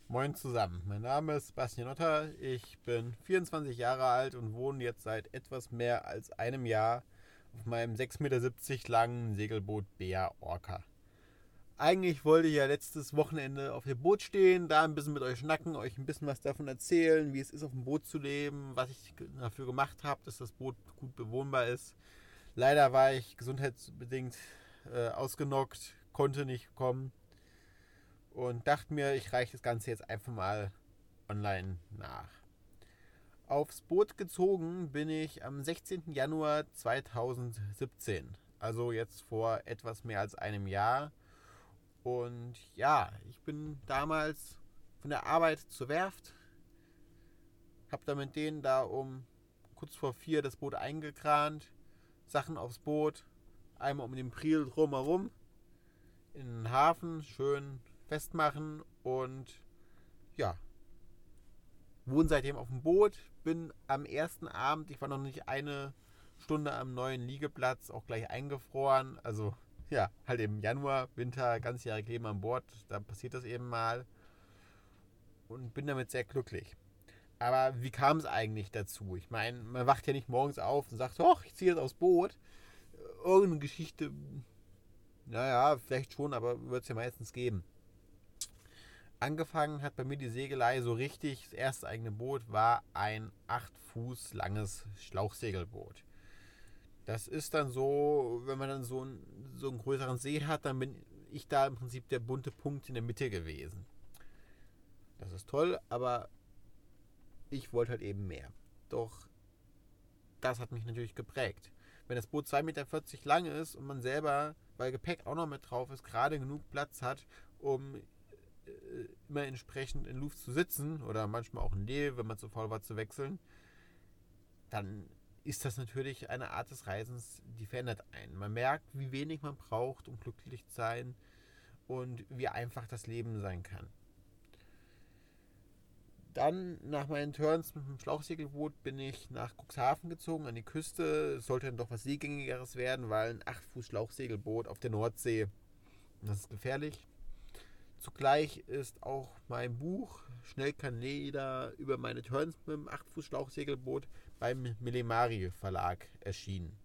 Moin zusammen, mein Name ist Sebastian Otter, ich bin 24 Jahre alt und wohne jetzt seit etwas mehr als einem Jahr auf meinem 6,70 Meter langen Segelboot Bea Orca. Eigentlich wollte ich ja letztes Wochenende auf dem Boot stehen, da ein bisschen mit euch schnacken, euch ein bisschen was davon erzählen, wie es ist, auf dem Boot zu leben, was ich dafür gemacht habe, dass das Boot gut bewohnbar ist. Leider war ich gesundheitsbedingt ausgenockt, konnte nicht kommen und dachte mir, ich reiche das Ganze jetzt einfach mal online nach. Aufs Boot gezogen bin ich am 16. Januar 2017, also jetzt vor etwas mehr als einem Jahr. Und ja, ich bin damals von der Arbeit zur Werft, habe dann mit denen da um kurz vor 4 das Boot eingekrant, Sachen aufs Boot, einmal um den Priel drumherum, in den Hafen schön festmachen und ja, wohne seitdem auf dem Boot, bin am ersten Abend, ich war noch nicht eine Stunde am neuen Liegeplatz, auch gleich eingefroren. Also ja, halt im Januar, Winter, ganzjährig Leben an Bord, da passiert das eben mal und bin damit sehr glücklich. Aber wie kam es eigentlich dazu? Ich meine, man wacht ja nicht morgens auf und sagt, oh, ich ziehe jetzt aufs Boot. Irgendeine Geschichte, naja, vielleicht schon, aber wird es ja meistens geben. Angefangen hat bei mir die Segelei so richtig. Das erste eigene Boot war ein 8 Fuß langes Schlauchsegelboot. Das ist dann so, wenn man dann so einen größeren See hat, dann bin ich da im Prinzip der bunte Punkt in der Mitte gewesen. Das ist toll, aber ich wollte halt eben mehr. Doch das hat mich natürlich geprägt. Wenn das Boot 2,40 Meter lang ist und man selber, weil Gepäck auch noch mit drauf ist, gerade genug Platz hat, um immer entsprechend in Luft zu sitzen oder manchmal auch in Nähe, wenn man zu faul war zu wechseln, dann ist das natürlich eine Art des Reisens, die verändert einen. Man merkt, wie wenig man braucht, um glücklich zu sein und wie einfach das Leben sein kann. Dann nach meinen Turns mit dem Schlauchsegelboot bin ich nach Cuxhaven gezogen, an die Küste. Es sollte dann doch was Seegängigeres werden, weil ein 8 Fuß Schlauchsegelboot auf der Nordsee, das ist gefährlich. Zugleich ist auch mein Buch Schnell kann jeder über meine Turns mit dem 8 Fuß Schlauchsegelboot beim Millimari Verlag erschienen.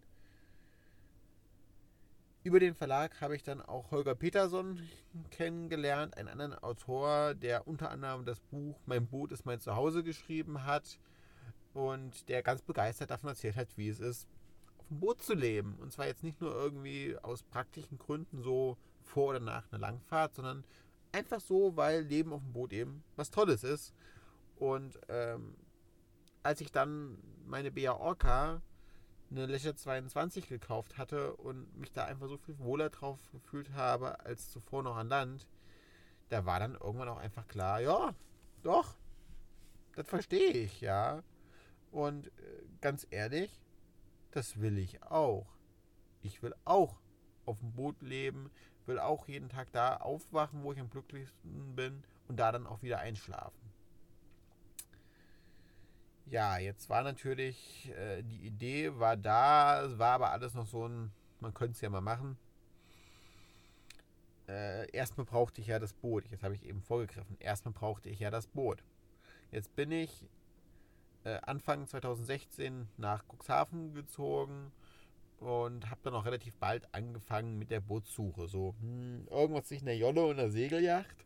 Über den Verlag habe ich dann auch Holger Peterson kennengelernt, einen anderen Autor, der unter anderem das Buch Mein Boot ist mein Zuhause geschrieben hat und der ganz begeistert davon erzählt hat, wie es ist, auf dem Boot zu leben. Und zwar jetzt nicht nur irgendwie aus praktischen Gründen so vor oder nach einer Langfahrt, sondern einfach so, weil Leben auf dem Boot eben was Tolles ist. Und als ich dann meine Bea Orca eine Leisure 22 gekauft hatte und mich da einfach so viel wohler drauf gefühlt habe als zuvor noch an Land, da war dann irgendwann auch einfach klar, ja, doch, das verstehe ich, ja. Und ganz ehrlich, das will ich auch. Ich will auch auf dem Boot leben, will auch jeden Tag da aufwachen, wo ich am glücklichsten bin und da dann auch wieder einschlafen. Ja, jetzt war natürlich, die Idee war da, es war aber alles noch so ein, man könnte es ja mal machen. Erstmal brauchte ich ja das Boot, jetzt habe ich eben vorgegriffen, erstmal brauchte ich ja das Boot. Jetzt bin ich Anfang 2016 nach Cuxhaven gezogen und habe dann auch relativ bald angefangen mit der Bootssuche. So, irgendwas zwischen der Jolle und der Segelyacht.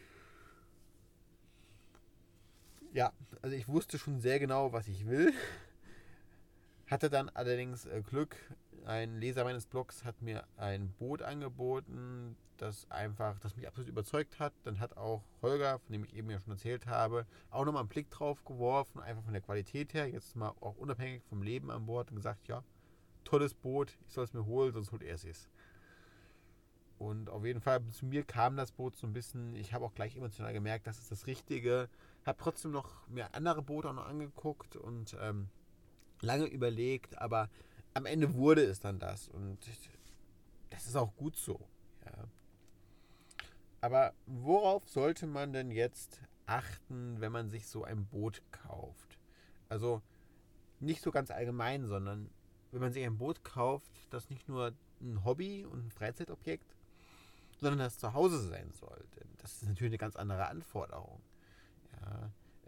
Ja, also ich wusste schon sehr genau, was ich will. Hatte dann allerdings Glück. Ein Leser meines Blogs hat mir ein Boot angeboten, das mich absolut überzeugt hat. Dann hat auch Holger, von dem ich eben ja schon erzählt habe, auch nochmal einen Blick drauf geworfen, einfach von der Qualität her, jetzt mal auch unabhängig vom Leben an Bord und gesagt, ja, tolles Boot, ich soll es mir holen, sonst holt er es. Und auf jeden Fall zu mir kam das Boot so ein bisschen, ich habe auch gleich emotional gemerkt, das ist das Richtige. Habe trotzdem noch mir andere Boote auch noch angeguckt und lange überlegt, aber am Ende wurde es dann das und das ist auch gut so. Ja. Aber worauf sollte man denn jetzt achten, wenn man sich so ein Boot kauft? Also nicht so ganz allgemein, sondern wenn man sich ein Boot kauft, das nicht nur ein Hobby und ein Freizeitobjekt, sondern das zu Hause sein soll. Denn das ist natürlich eine ganz andere Anforderung.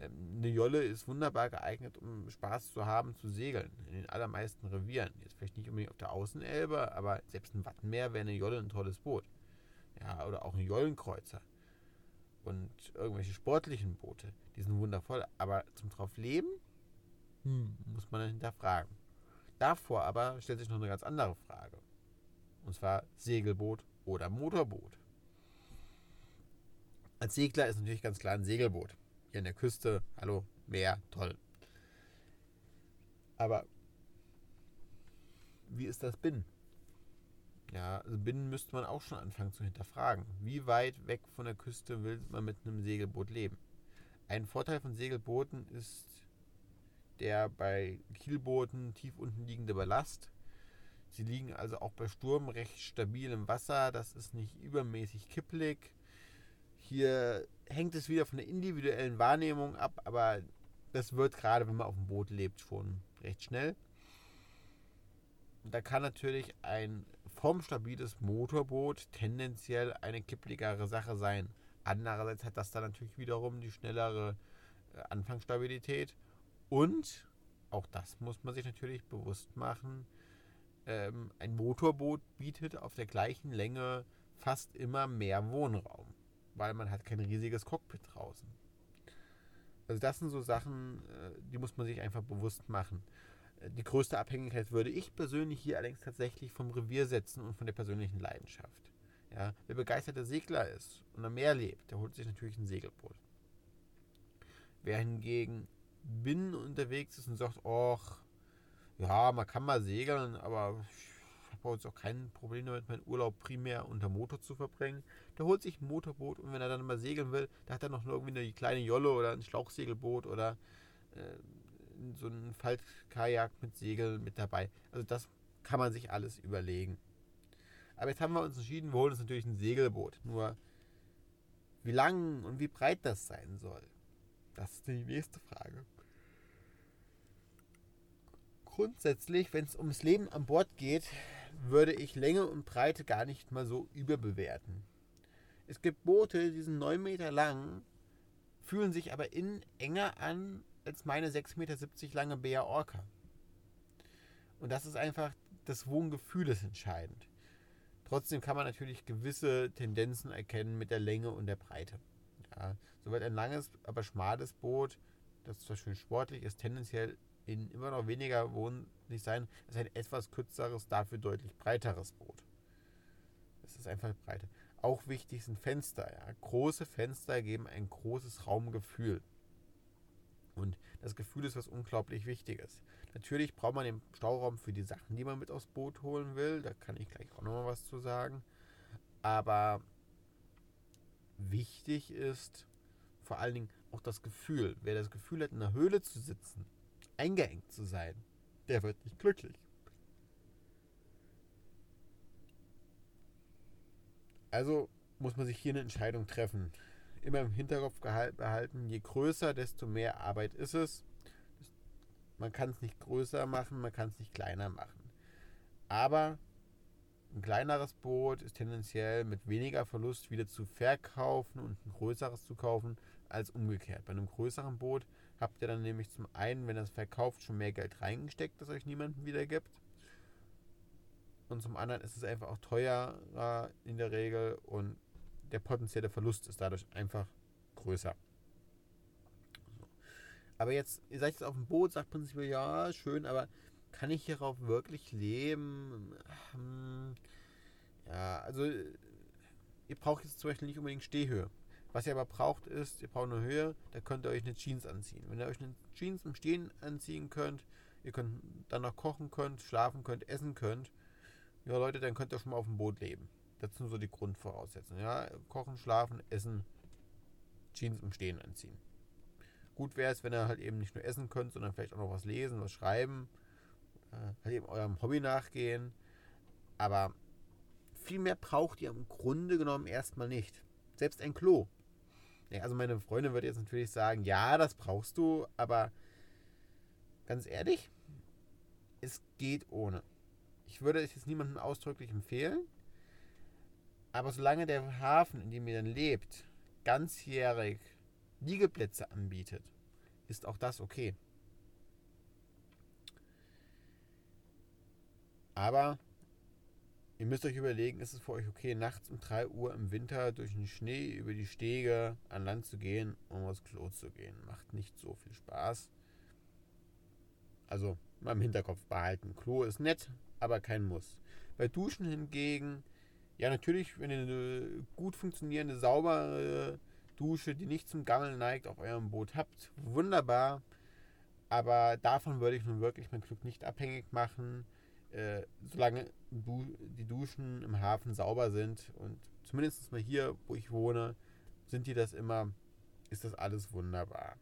Eine Jolle ist wunderbar geeignet, um Spaß zu haben, zu segeln. In den allermeisten Revieren. Jetzt vielleicht nicht unbedingt auf der Außenelbe, aber selbst im Wattenmeer wäre eine Jolle ein tolles Boot. Ja, oder auch ein Jollenkreuzer. Und irgendwelche sportlichen Boote, die sind wundervoll. Aber zum drauf leben, muss man dann hinterfragen. Davor aber stellt sich noch eine ganz andere Frage. Und zwar Segelboot oder Motorboot. Als Segler ist natürlich ganz klar ein Segelboot. Hier an der Küste, hallo, Meer, toll. Aber wie ist das Binnen? Ja, also binnen müsste man auch schon anfangen zu hinterfragen. Wie weit weg von der Küste will man mit einem Segelboot leben? Ein Vorteil von Segelbooten ist der bei Kielbooten tief unten liegende Ballast. Sie liegen also auch bei Sturm recht stabil im Wasser. Das ist nicht übermäßig kipplig. Hier hängt es wieder von der individuellen Wahrnehmung ab, aber das wird gerade, wenn man auf dem Boot lebt, schon recht schnell. Und da kann natürlich ein formstabiles Motorboot tendenziell eine kippligere Sache sein. Andererseits hat das dann natürlich wiederum die schnellere Anfangsstabilität. Und, auch das muss man sich natürlich bewusst machen, ein Motorboot bietet auf der gleichen Länge fast immer mehr Wohnraum, weil man hat kein riesiges Cockpit draußen. Also das sind so Sachen, die muss man sich einfach bewusst machen. Die größte Abhängigkeit würde ich persönlich hier allerdings tatsächlich vom Revier setzen und von der persönlichen Leidenschaft. Ja, wer begeisterter Segler ist und am Meer lebt, der holt sich natürlich ein Segelboot. Wer hingegen binnen unterwegs ist und sagt, och, ja, man kann mal segeln, aber ich habe jetzt auch kein Problem damit, meinen Urlaub primär unter Motor zu verbringen, der holt sich ein Motorboot und wenn er dann mal segeln will, da hat er noch irgendwie eine kleine Jolle oder ein Schlauchsegelboot oder so ein Faltkajak mit Segel mit dabei. Also das kann man sich alles überlegen. Aber jetzt haben wir uns entschieden, wir holen uns natürlich ein Segelboot. Nur wie lang und wie breit das sein soll, das ist die nächste Frage. Grundsätzlich, wenn es ums Leben an Bord geht, würde ich Länge und Breite gar nicht mal so überbewerten. Es gibt Boote, die sind 9 Meter lang, fühlen sich aber innen enger an als meine 6,70 Meter lange Bea Orca. Und das ist einfach, das Wohngefühl ist entscheidend. Trotzdem kann man natürlich gewisse Tendenzen erkennen mit der Länge und der Breite. Ja, so wird ein langes, aber schmales Boot, das zwar schön sportlich ist, tendenziell in immer noch weniger wohnlich sein, als ein etwas kürzeres, dafür deutlich breiteres Boot. Das ist einfach Breite. Auch wichtig sind Fenster. Ja. Große Fenster geben ein großes Raumgefühl. Und das Gefühl ist was unglaublich Wichtiges. Natürlich braucht man den Stauraum für die Sachen, die man mit aufs Boot holen will. Da kann ich gleich auch nochmal was zu sagen. Aber wichtig ist vor allen Dingen auch das Gefühl. Wer das Gefühl hat, in einer Höhle zu sitzen, eingeengt zu sein, der wird nicht glücklich. Also muss man sich hier eine Entscheidung treffen. Immer im Hinterkopf behalten, je größer, desto mehr Arbeit ist es. Man kann es nicht größer machen, man kann es nicht kleiner machen. Aber ein kleineres Boot ist tendenziell mit weniger Verlust wieder zu verkaufen und ein größeres zu kaufen, als umgekehrt. Bei einem größeren Boot habt ihr dann nämlich zum einen, wenn ihr es verkauft, schon mehr Geld reingesteckt, das euch niemandem wiedergibt. Und zum anderen ist es einfach auch teurer in der Regel und der potenzielle Verlust ist dadurch einfach größer. So. Aber jetzt, ihr seid jetzt auf dem Boot, sagt prinzipiell, ja, schön, aber kann ich hierauf wirklich leben? Ja, also ihr braucht jetzt zum Beispiel nicht unbedingt Stehhöhe. Was ihr aber braucht ist, ihr braucht eine Höhe, da könnt ihr euch eine Jeans anziehen. Wenn ihr euch eine Jeans im Stehen anziehen könnt, ihr könnt dann noch kochen könnt, schlafen könnt, essen könnt, ja Leute, dann könnt ihr schon mal auf dem Boot leben. Das sind so die Grundvoraussetzungen. Ja? Kochen, schlafen, essen, Jeans im Stehen anziehen. Gut wäre es, wenn ihr halt eben nicht nur essen könnt, sondern vielleicht auch noch was lesen, was schreiben, halt eben eurem Hobby nachgehen. Aber viel mehr braucht ihr im Grunde genommen erstmal nicht. Selbst ein Klo. Ja, also meine Freundin würde jetzt natürlich sagen, ja, das brauchst du, aber ganz ehrlich, es geht ohne. Ich würde es jetzt niemandem ausdrücklich empfehlen, aber solange der Hafen, in dem ihr dann lebt, ganzjährig Liegeplätze anbietet ist auch das okay. Aber ihr müsst euch überlegen, ist es für euch okay, nachts um 3 Uhr im Winter durch den Schnee über die Stege an Land zu gehen, um aufs Klo zu gehen. Macht nicht so viel Spaß. Also mal im Hinterkopf behalten. Klo ist nett, aber kein Muss. Bei Duschen hingegen, ja natürlich, wenn ihr eine gut funktionierende, saubere Dusche, die nicht zum Gammeln neigt, auf eurem Boot habt, wunderbar. Aber davon würde ich nun wirklich mein Glück nicht abhängig machen, solange die Duschen im Hafen sauber sind. Und zumindest mal hier, wo ich wohne, sind die das immer, ist das alles wunderbar.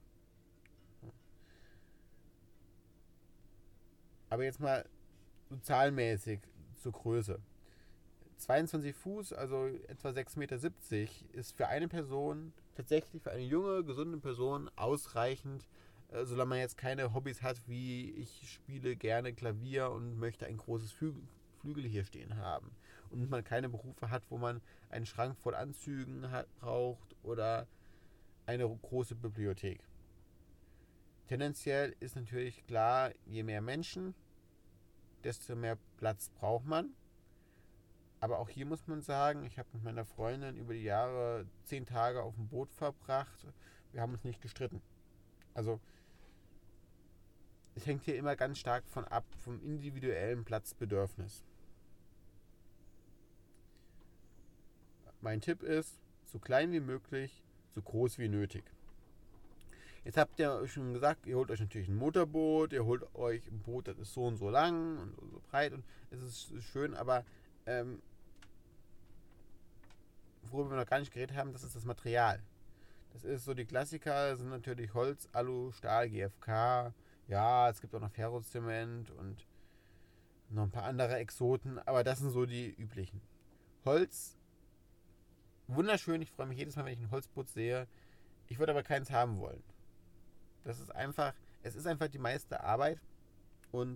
Aber jetzt mal so zahlenmäßig zur Größe. 22 Fuß, also etwa 6,70 Meter, ist für eine Person, tatsächlich für eine junge, gesunde Person ausreichend, solange man jetzt keine Hobbys hat, wie ich spiele gerne Klavier und möchte ein großes Flügel hier stehen haben. Und man keine Berufe hat, wo man einen Schrank voll Anzügen braucht oder eine große Bibliothek. Tendenziell ist natürlich klar, je mehr Menschen, desto mehr Platz braucht man. Aber auch hier muss man sagen, ich habe mit meiner Freundin über die Jahre 10 Tage auf dem Boot verbracht. Wir haben uns nicht gestritten. Also es hängt hier immer ganz stark von ab, vom individuellen Platzbedürfnis. Mein Tipp ist, so klein wie möglich, so groß wie nötig. Jetzt habt ihr euch schon gesagt, ihr holt euch natürlich ein Motorboot, ihr holt euch ein Boot, das ist so und so lang und so breit und es ist schön, aber worüber wir noch gar nicht geredet haben, das ist das Material. Das ist so die Klassiker, sind natürlich Holz, Alu, Stahl, GFK. Ja, es gibt auch noch Ferrozement und noch ein paar andere Exoten, aber das sind so die üblichen. Holz, wunderschön, ich freue mich jedes Mal, wenn ich ein Holzboot sehe. Ich würde aber keins haben wollen. Das ist einfach, es ist einfach die meiste Arbeit und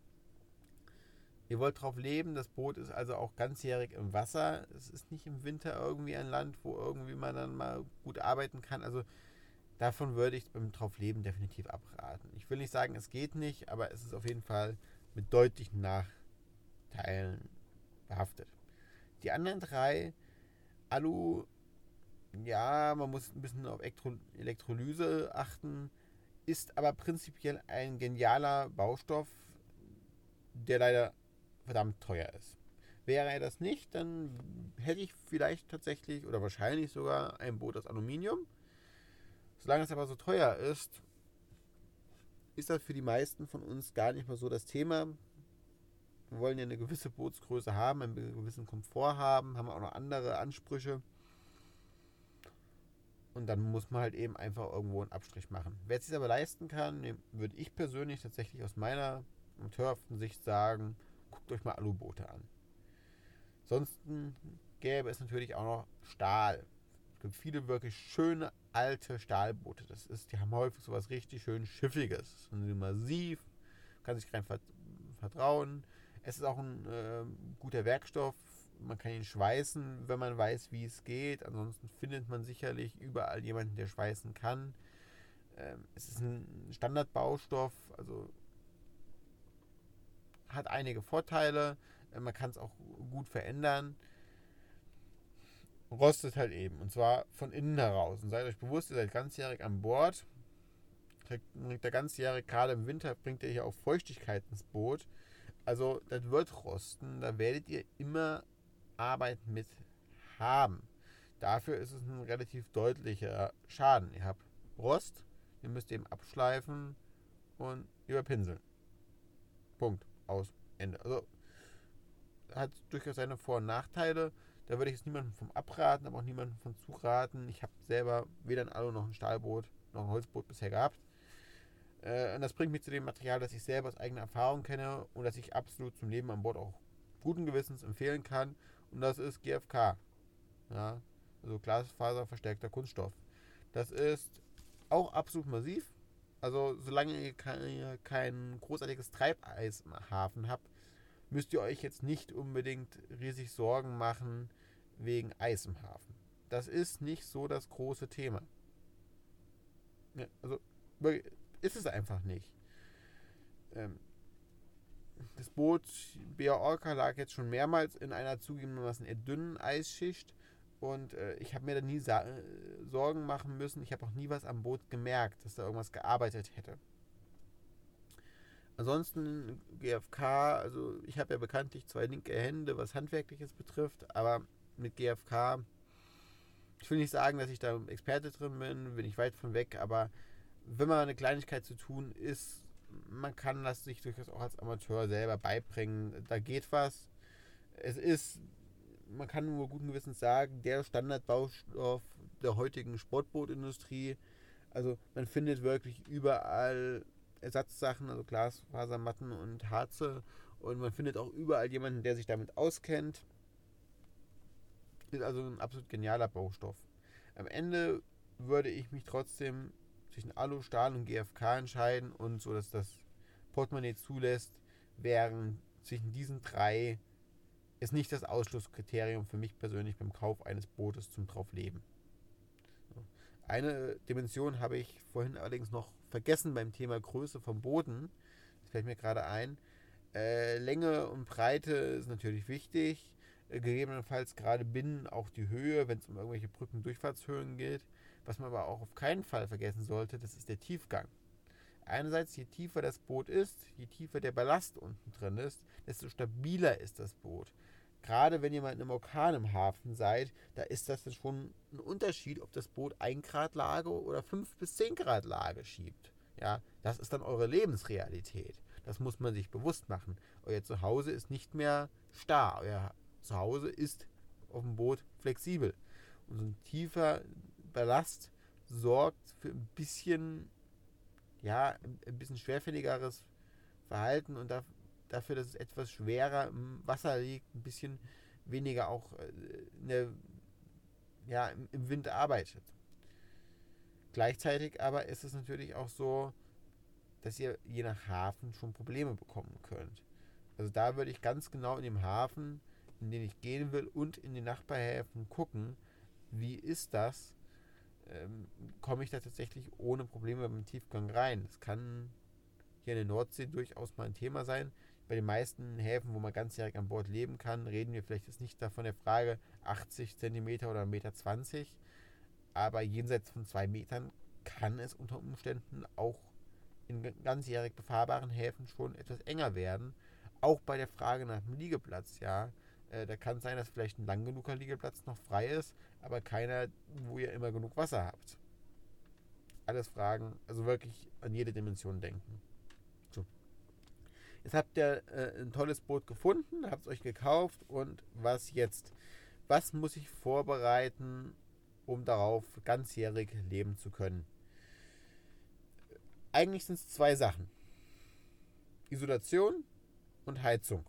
ihr wollt drauf leben. Das Boot ist also auch ganzjährig im Wasser. Es ist nicht im Winter irgendwie ein Land, wo irgendwie man dann mal gut arbeiten kann. Also davon würde ich beim Draufleben definitiv abraten. Ich will nicht sagen, es geht nicht, aber es ist auf jeden Fall mit deutlichen Nachteilen behaftet. Die anderen drei, Alu, ja, man muss ein bisschen auf Elektrolyse achten, ist aber prinzipiell ein genialer Baustoff, der leider verdammt teuer ist. Wäre er das nicht, dann hätte ich vielleicht tatsächlich oder wahrscheinlich sogar ein Boot aus Aluminium. Solange es aber so teuer ist, ist das für die meisten von uns gar nicht mehr so das Thema. Wir wollen ja eine gewisse Bootsgröße haben, einen gewissen Komfort haben, haben auch noch andere Ansprüche. Und dann muss man halt eben einfach irgendwo einen Abstrich machen. Wer es sich aber leisten kann, würde ich persönlich tatsächlich aus meiner amateurhaften Sicht sagen, guckt euch mal Aluboote an. Ansonsten gäbe es natürlich auch noch Stahl. Es gibt viele wirklich schöne alte Stahlboote. Die haben häufig sowas richtig schön Schiffiges. Und massiv, kann sich rein vertrauen. Es ist auch ein guter Werkstoff. Man kann ihn schweißen, wenn man weiß, wie es geht. Ansonsten findet man sicherlich überall jemanden, der schweißen kann. Es ist ein Standardbaustoff, also hat einige Vorteile. Man kann es auch gut verändern. Rostet halt eben. Und zwar von innen heraus. Und seid euch bewusst, ihr seid ganzjährig an Bord. Bringt der ganzjährig, gerade im Winter, bringt ihr hier auch Feuchtigkeit ins Boot. Also, das wird rosten. Da werdet ihr immer Arbeit mit haben. Dafür ist es ein relativ deutlicher Schaden. Ihr habt Rost, ihr müsst eben abschleifen und überpinseln. Punkt. Aus. Ende. Also, hat durchaus seine Vor- und Nachteile. Da würde ich jetzt niemandem vom abraten, aber auch niemandem von zuraten. Ich habe selber weder ein Alu noch ein Stahlboot noch ein Holzboot bisher gehabt. Und das bringt mich zu dem Material, das ich selber aus eigener Erfahrung kenne und das ich absolut zum Leben an Bord auch guten Gewissens empfehlen kann. Und das ist GFK. Ja, also Glasfaserverstärkter Kunststoff. Das ist auch absolut massiv. Also solange ihr kein großartiges Treibeis im Hafen habt, müsst ihr euch jetzt nicht unbedingt riesig Sorgen machen wegen Eis im Hafen. Das ist nicht so das große Thema. Ja, also ist es einfach nicht. Das Boot BA Orca lag jetzt schon mehrmals in einer zugegebenermaßen eher dünnen Eisschicht und ich habe mir da nie Sorgen machen müssen. Ich habe auch nie was am Boot gemerkt, dass da irgendwas gearbeitet hätte. Ansonsten GFK, also ich habe ja bekanntlich 2 linke Hände, was Handwerkliches betrifft, aber mit GFK, ich will nicht sagen, dass ich da Experte drin bin ich weit von weg, aber wenn man eine Kleinigkeit zu tun ist, man kann das sich durchaus auch als Amateur selber beibringen. Da geht was. Es ist, man kann nur guten Gewissens sagen, der Standardbaustoff der heutigen Sportbootindustrie. Also man findet wirklich überall Ersatzsachen, also Glasfasermatten und Harze. Und man findet auch überall jemanden, der sich damit auskennt. Ist also ein absolut genialer Baustoff. Am Ende würde ich mich trotzdem zwischen Alu, Stahl und GFK entscheiden und so, dass das Portemonnaie zulässt, wären zwischen diesen 3 ist nicht das Ausschlusskriterium für mich persönlich beim Kauf eines Bootes zum Draufleben. Eine Dimension habe ich vorhin allerdings noch vergessen beim Thema Größe vom Booten. Das fällt mir gerade ein. Länge und Breite ist natürlich wichtig. Gegebenenfalls gerade binnen auch die Höhe, wenn es um irgendwelche Brückendurchfahrtshöhen geht. Was man aber auch auf keinen Fall vergessen sollte, das ist der Tiefgang. Einerseits, je tiefer das Boot ist, je tiefer der Ballast unten drin ist, desto stabiler ist das Boot. Gerade wenn ihr mal in einem Orkan im Hafen seid, da ist das dann schon ein Unterschied, ob das Boot 1 Grad Lage oder 5 bis 10 Grad Lage schiebt. Ja, das ist dann eure Lebensrealität. Das muss man sich bewusst machen. Euer Zuhause ist nicht mehr starr. Euer Zuhause ist auf dem Boot flexibel. Und so ein tiefer Ballast sorgt für ein bisschen schwerfälligeres Verhalten und dafür, dass es etwas schwerer im Wasser liegt, ein bisschen weniger auch im Wind arbeitet. Gleichzeitig aber ist es natürlich auch so, dass ihr je nach Hafen schon Probleme bekommen könnt. Also da würde ich ganz genau in dem Hafen, in den ich gehen will und in den Nachbarhäfen gucken, wie ist das, komme ich da tatsächlich ohne Probleme beim Tiefgang rein. Das kann hier in der Nordsee durchaus mal ein Thema sein. Bei den meisten Häfen, wo man ganzjährig an Bord leben kann, reden wir vielleicht jetzt nicht davon der Frage 80 cm oder 1,20 m, aber jenseits von 2 Metern kann es unter Umständen auch in ganzjährig befahrbaren Häfen schon etwas enger werden. Auch bei der Frage nach dem Liegeplatz, ja. Da kann es sein, dass vielleicht ein lang genuger Liegeplatz noch frei ist, aber keiner, wo ihr immer genug Wasser habt. Alles Fragen, also wirklich an jede Dimension denken. So. Jetzt habt ihr ein tolles Boot gefunden, habt es euch gekauft und was jetzt? Was muss ich vorbereiten, um darauf ganzjährig leben zu können? Eigentlich sind es 2 Sachen. Isolation und Heizung.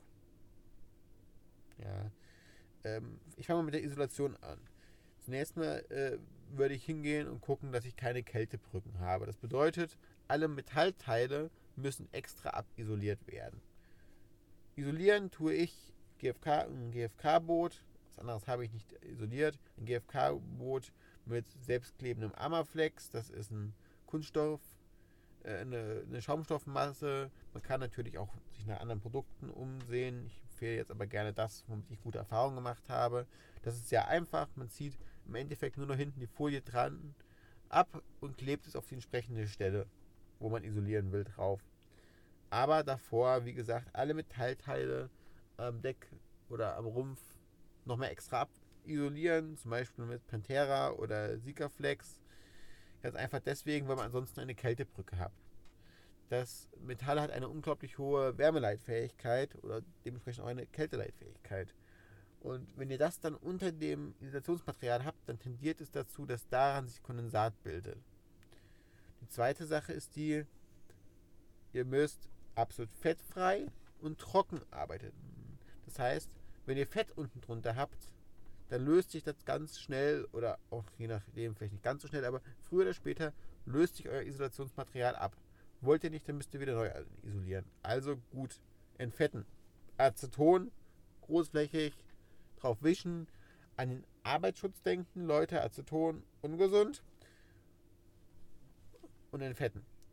Ja. Ich fange mal mit der Isolation an. Zunächst mal würde ich hingehen und gucken, dass ich keine Kältebrücken habe. Das bedeutet, alle Metallteile müssen extra abisoliert werden. Isolieren tue ich ein GFK-Boot. Was anderes habe ich nicht isoliert. Ein GFK-Boot mit selbstklebendem Amaflex. Das ist ein Kunststoff, eine Schaumstoffmasse. Man kann natürlich auch sich nach anderen Produkten umsehen. Ich empfehle jetzt aber gerne das, womit ich gute Erfahrungen gemacht habe. Das ist sehr einfach. Man zieht im Endeffekt nur noch hinten die Folie dran ab und klebt es auf die entsprechende Stelle, wo man isolieren will, drauf. Aber davor, wie gesagt, alle Metallteile am Deck oder am Rumpf nochmal extra abisolieren, zum Beispiel mit Pantera oder Sikaflex. Ganz einfach deswegen, weil man ansonsten eine Kältebrücke hat. Das Metall hat eine unglaublich hohe Wärmeleitfähigkeit oder dementsprechend auch eine Kälteleitfähigkeit. Und wenn ihr das dann unter dem Isolationsmaterial habt, dann tendiert es dazu, dass daran sich Kondensat bildet. Die zweite Sache ist ihr müsst absolut fettfrei und trocken arbeiten. Das heißt, wenn ihr Fett unten drunter habt, dann löst sich das ganz schnell, oder auch je nachdem vielleicht nicht ganz so schnell, aber früher oder später löst sich euer Isolationsmaterial ab. Wollt ihr nicht, dann müsst ihr wieder neu isolieren. Also gut entfetten. Aceton, großflächig, drauf wischen, an den Arbeitsschutz denken, Leute, Aceton ungesund und entfetten.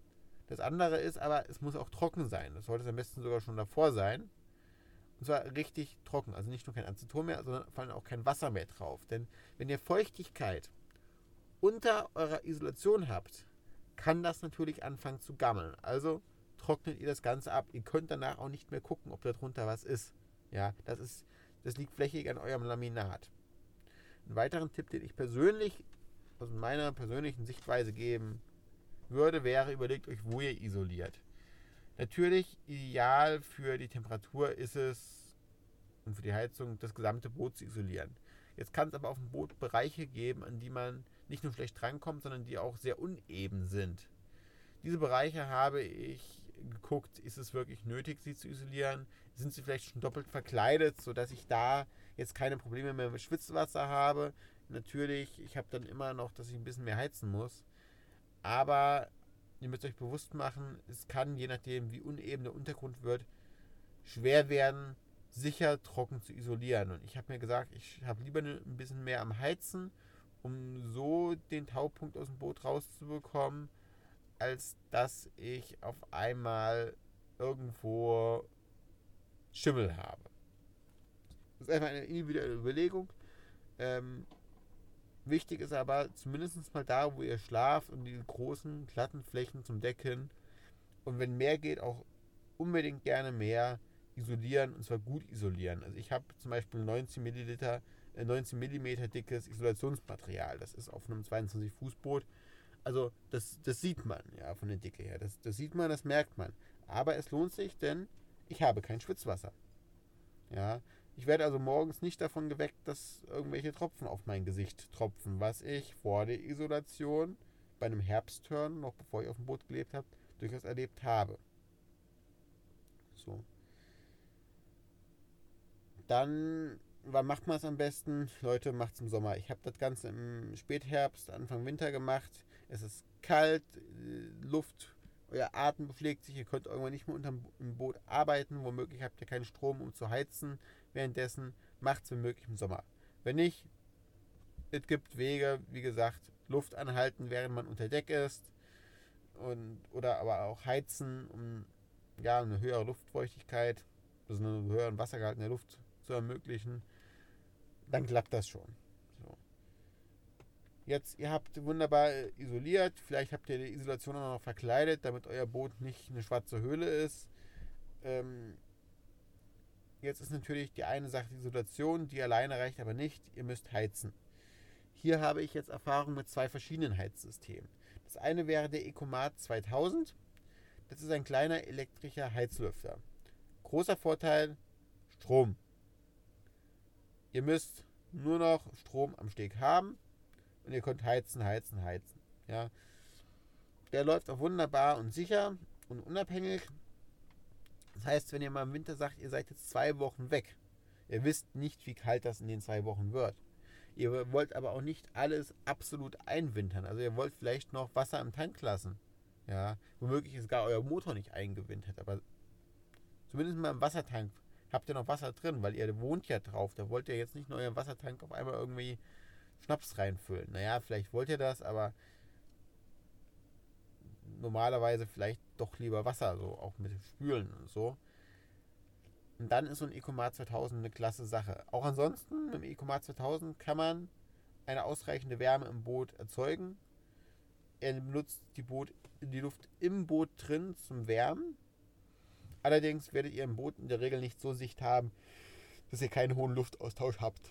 Das andere ist aber, es muss auch trocken sein. Das sollte es am besten sogar schon davor sein. Und zwar richtig trocken. Also nicht nur kein Aceton mehr, sondern vor allem auch kein Wasser mehr drauf. Denn wenn ihr Feuchtigkeit unter eurer Isolation habt, kann das natürlich anfangen zu gammeln. Also trocknet ihr das Ganze ab. Ihr könnt danach auch nicht mehr gucken, ob da drunter was ist. Ja, das liegt flächig an eurem Laminat. Einen weiteren Tipp, den ich persönlich aus meiner persönlichen Sichtweise geben würde, wäre, überlegt euch, wo ihr isoliert. Natürlich ideal für die Temperatur ist es und für die Heizung das gesamte Boot zu isolieren. Jetzt kann es aber auf dem Boot Bereiche geben, an die man nicht nur schlecht drankommt, sondern die auch sehr uneben sind. Diese Bereiche habe ich geguckt, ist es wirklich nötig, sie zu isolieren? Sind sie vielleicht schon doppelt verkleidet, sodass ich da jetzt keine Probleme mehr mit Schwitzwasser habe? Natürlich, ich habe dann immer noch, dass ich ein bisschen mehr heizen muss. Aber ihr müsst euch bewusst machen, es kann, je nachdem wie uneben der Untergrund wird, schwer werden, sicher trocken zu isolieren. Und ich habe mir gesagt, ich habe lieber ein bisschen mehr am Heizen, um so den Taupunkt aus dem Boot rauszubekommen, als dass ich auf einmal irgendwo Schimmel habe. Das ist einfach eine individuelle Überlegung. Wichtig ist aber, zumindest mal da, wo ihr schlaft und die großen, glatten Flächen zum Decken und wenn mehr geht, auch unbedingt gerne mehr isolieren und zwar gut isolieren. Also ich habe zum Beispiel 19 Milliliter, 19 Millimeter dickes Isolationsmaterial. Das ist auf einem 22 Fuß Boot. Also das sieht man ja von der Dicke her. Das sieht man, das merkt man. Aber es lohnt sich, denn ich habe kein Schwitzwasser. Ja, ich werde also morgens nicht davon geweckt, dass irgendwelche Tropfen auf mein Gesicht tropfen, was ich vor der Isolation bei einem Herbstturn, noch bevor ich auf dem Boot gelebt habe, durchaus erlebt habe. So. Dann, wann macht man es am besten? Leute, macht es im Sommer. Ich habe das Ganze im Spätherbst, Anfang Winter gemacht. Es ist kalt, Luft, euer Atem bepflegt sich, ihr könnt irgendwann nicht mehr im Boot arbeiten, womöglich habt ihr keinen Strom, um zu heizen. Währenddessen macht es wenn möglich im Sommer. Wenn nicht, es gibt Wege, wie gesagt, Luft anhalten, während man unter Deck ist oder aber auch heizen, um ja, eine höhere Luftfeuchtigkeit, also einen höheren Wassergehalt in der Luft zu ermöglichen, dann klappt das schon. So. Jetzt, ihr habt wunderbar isoliert, vielleicht habt ihr die Isolation auch noch verkleidet, damit euer Boot nicht eine schwarze Höhle ist. Jetzt ist natürlich die eine Sache die Isolation, die alleine reicht aber nicht, ihr müsst heizen. Hier habe ich jetzt Erfahrung mit zwei verschiedenen Heizsystemen. Das eine wäre der Ecomat 2000. Das ist ein kleiner elektrischer Heizlüfter. Großer Vorteil, Strom. Ihr müsst nur noch Strom am Steg haben und ihr könnt heizen. Ja. Der läuft auch wunderbar und sicher und unabhängig. Das heißt, wenn ihr mal im Winter sagt, ihr seid jetzt 2 Wochen weg, ihr wisst nicht, wie kalt das in den 2 Wochen wird. Ihr wollt aber auch nicht alles absolut einwintern. Also ihr wollt vielleicht noch Wasser im Tank lassen. Ja, womöglich ist gar euer Motor nicht eingewintert, aber zumindest mal im Wassertank habt ihr noch Wasser drin, weil ihr wohnt ja drauf. Da wollt ihr jetzt nicht in euren Wassertank auf einmal irgendwie Schnaps reinfüllen. Naja, vielleicht wollt ihr das, aber normalerweise vielleicht doch lieber Wasser, so auch mit dem Spülen und so. Und dann ist so ein Ecomat 2000 eine klasse Sache. Auch ansonsten, mit dem Ecomat 2000 kann man eine ausreichende Wärme im Boot erzeugen. Er benutzt die Luft im Boot drin zum Wärmen. Allerdings werdet ihr im Boot in der Regel nicht so Sicht haben, dass ihr keinen hohen Luftaustausch habt.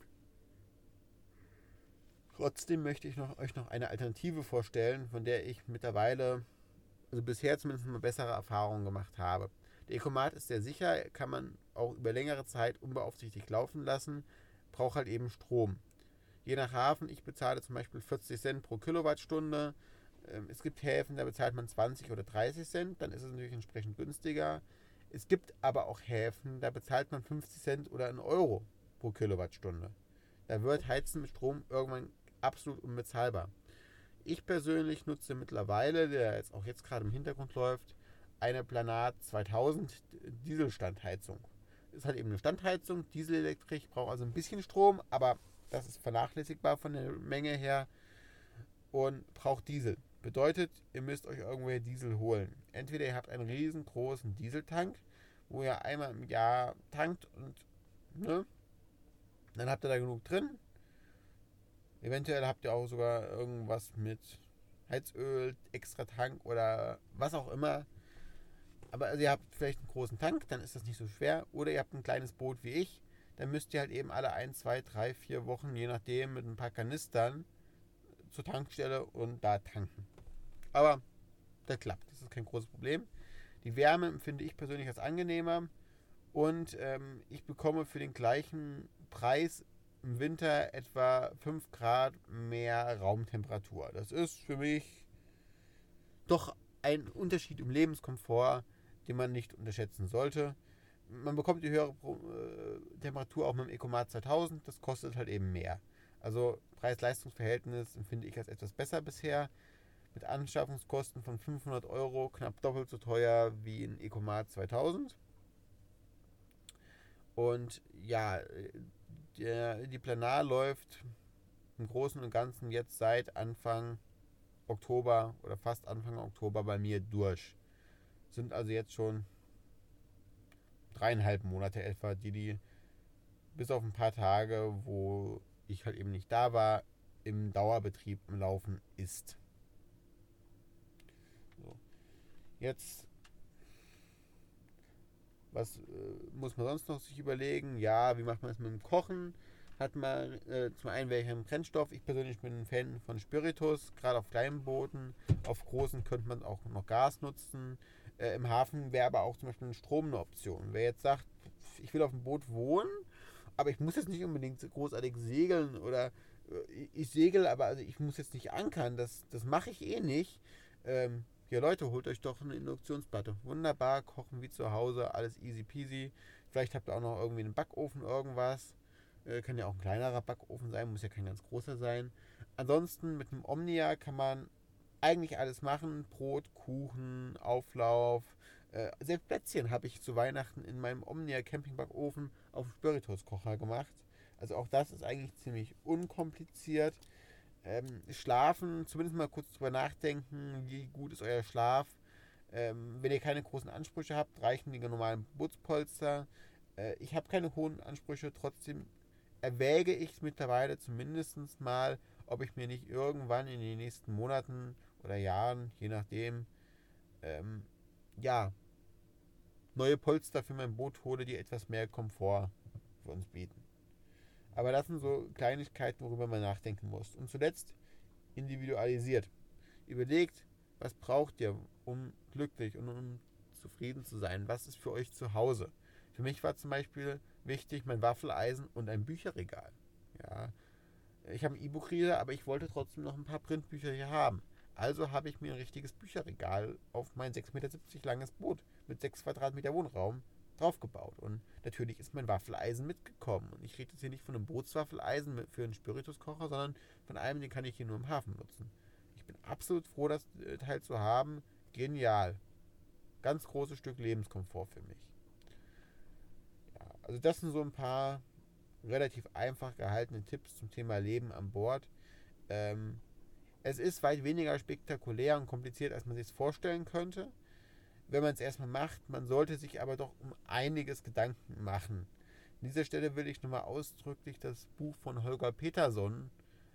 Trotzdem möchte ich euch noch eine Alternative vorstellen, von der ich mittlerweile, also bisher zumindest mal bessere Erfahrungen gemacht habe. Der Ecomat ist sehr sicher, kann man auch über längere Zeit unbeaufsichtigt laufen lassen, braucht halt eben Strom. Je nach Hafen, ich bezahle zum Beispiel 40 Cent pro Kilowattstunde. Es gibt Häfen, da bezahlt man 20 oder 30 Cent, dann ist es natürlich entsprechend günstiger. Es gibt aber auch Häfen, da bezahlt man 50 Cent oder 1 Euro pro Kilowattstunde. Da wird Heizen mit Strom irgendwann absolut unbezahlbar. Ich persönlich nutze mittlerweile, der jetzt gerade im Hintergrund läuft, eine Planat 2000 Dieselstandheizung. Ist halt eben eine Standheizung, dieselelektrisch, braucht also ein bisschen Strom, aber das ist vernachlässigbar von der Menge her und braucht Diesel. Bedeutet, ihr müsst euch irgendwoher Diesel holen. Entweder ihr habt einen riesengroßen Dieseltank, wo ihr einmal im Jahr tankt und ne, dann habt ihr da genug drin. Eventuell habt ihr auch sogar irgendwas mit Heizöl, extra Tank oder was auch immer. Aber also ihr habt vielleicht einen großen Tank, dann ist das nicht so schwer. Oder ihr habt ein kleines Boot wie ich. Dann müsst ihr halt eben alle 1, 2, 3, 4 Wochen, je nachdem, mit ein paar Kanistern zur Tankstelle und da tanken. Aber das klappt, das ist kein großes Problem. Die Wärme empfinde ich persönlich als angenehmer und ich bekomme für den gleichen Preis im Winter etwa 5 Grad mehr Raumtemperatur. Das ist für mich doch ein Unterschied im Lebenskomfort, den man nicht unterschätzen sollte. Man bekommt die höhere Temperatur auch mit dem Ecomat 2000, das kostet halt eben mehr. Also Preis-Leistungs-Verhältnis empfinde ich als etwas besser bisher. Mit Anschaffungskosten von 500 Euro, knapp doppelt so teuer wie ein Ecomat 2000. Und ja, die Planar läuft im Großen und Ganzen jetzt seit Anfang Oktober oder fast Anfang Oktober bei mir durch. Sind also jetzt schon 3,5 Monate etwa, die bis auf ein paar Tage, wo ich halt eben nicht da war, im Dauerbetrieb im Laufen ist. So. Jetzt, was muss man sonst noch sich überlegen? Ja, wie macht man es mit dem Kochen? Hat man zum einen welchen Brennstoff. Ich persönlich bin ein Fan von Spiritus, gerade auf kleinen Booten. Auf großen könnte man auch noch Gas nutzen. Im Hafen wäre aber auch zum Beispiel ein Strom eine Option. Wer jetzt sagt, ich will auf dem Boot wohnen, aber ich muss jetzt nicht unbedingt großartig segeln oder ich segel, aber also ich muss jetzt nicht ankern, das mache ich eh nicht. Ja Leute, holt euch doch eine Induktionsplatte. Wunderbar, kochen wie zu Hause, alles easy peasy. Vielleicht habt ihr auch noch irgendwie einen Backofen, irgendwas. Kann ja auch ein kleinerer Backofen sein, muss ja kein ganz großer sein. Ansonsten mit einem Omnia kann man eigentlich alles machen. Brot, Kuchen, Auflauf. Selbst Plätzchen habe ich zu Weihnachten in meinem Omnia Campingbackofen auf dem Spirituskocher gemacht. Also auch das ist eigentlich ziemlich unkompliziert. Schlafen, zumindest mal kurz drüber nachdenken, wie gut ist euer Schlaf. Wenn ihr keine großen Ansprüche habt, reichen die normalen Bootspolster. Ich habe keine hohen Ansprüche, trotzdem erwäge ich mittlerweile zumindest mal, ob ich mir nicht irgendwann in den nächsten Monaten oder Jahren, je nachdem, ja, neue Polster für mein Boot hole, die etwas mehr Komfort für uns bieten. Aber das sind so Kleinigkeiten, worüber man nachdenken muss. Und zuletzt individualisiert. Überlegt, was braucht ihr, um glücklich und um zufrieden zu sein? Was ist für euch zu Hause? Für mich war zum Beispiel wichtig mein Waffeleisen und ein Bücherregal. Ja, ich habe einen E-Book-Reader, aber ich wollte trotzdem noch ein paar Printbücher hier haben. Also habe ich mir ein richtiges Bücherregal auf mein 6,70 Meter langes Boot mit 6 Quadratmeter Wohnraum draufgebaut. Und natürlich ist mein Waffeleisen mitgekommen. Und ich rede jetzt hier nicht von einem Bootswaffeleisen für einen Spirituskocher, sondern von einem, den kann ich hier nur im Hafen nutzen. Ich bin absolut froh, das Teil zu haben. Genial. Ganz großes Stück Lebenskomfort für mich. Ja, also das sind so ein paar relativ einfach gehaltene Tipps zum Thema Leben an Bord. Es ist weit weniger spektakulär und kompliziert, als man sich es vorstellen könnte, wenn man es erstmal macht. Man sollte sich aber doch um einiges Gedanken machen. An dieser Stelle will ich nochmal ausdrücklich das Buch von Holger Peterson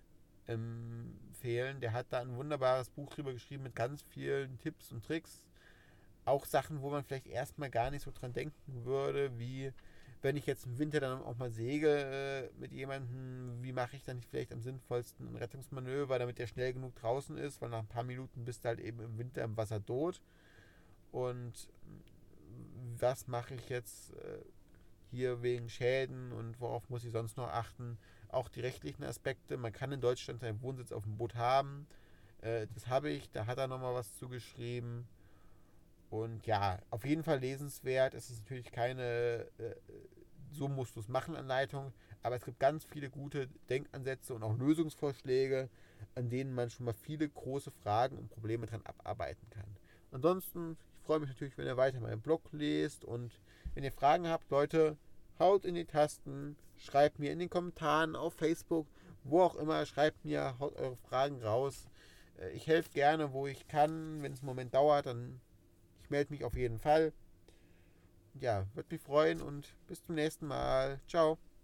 empfehlen. Der hat da ein wunderbares Buch drüber geschrieben mit ganz vielen Tipps und Tricks. Auch Sachen, wo man vielleicht erstmal gar nicht so dran denken würde, wie wenn ich jetzt im Winter dann auch mal segel mit jemandem, wie mache ich dann vielleicht am sinnvollsten ein Rettungsmanöver, damit der schnell genug draußen ist, weil nach ein paar Minuten bist du halt eben im Winter im Wasser tot. Und was mache ich jetzt hier wegen Schäden und worauf muss ich sonst noch achten? Auch die rechtlichen Aspekte. Man kann in Deutschland seinen Wohnsitz auf dem Boot haben. Das habe ich, da hat er nochmal was zugeschrieben. Und ja, auf jeden Fall lesenswert. Es ist natürlich keine so musst du es machen Anleitung, aber es gibt ganz viele gute Denkansätze und auch Lösungsvorschläge, an denen man schon mal viele große Fragen und Probleme dran abarbeiten kann. Ansonsten, ich freue mich natürlich, wenn ihr weiter meinen Blog lest und wenn ihr Fragen habt, Leute, haut in die Tasten, schreibt mir in den Kommentaren auf Facebook, wo auch immer, schreibt mir, haut eure Fragen raus. Ich helfe gerne, wo ich kann. Wenn es einen Moment dauert, dann ich melde mich auf jeden Fall. Ja, würde mich freuen und bis zum nächsten Mal. Ciao.